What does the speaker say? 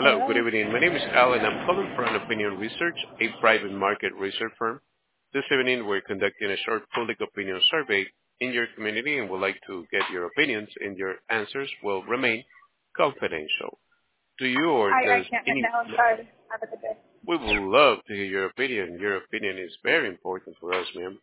Hello, good Hello. evening. My name is Alan. I'm calling from Opinion Research, a private market research firm. This evening, we're conducting a short public opinion survey in your community and would like to get your opinions, and your answers will remain confidential. Do you or I does can't right any... now. I'm sorry. Have a good day. We would love to hear your opinion. Your opinion is very important for us, ma'am.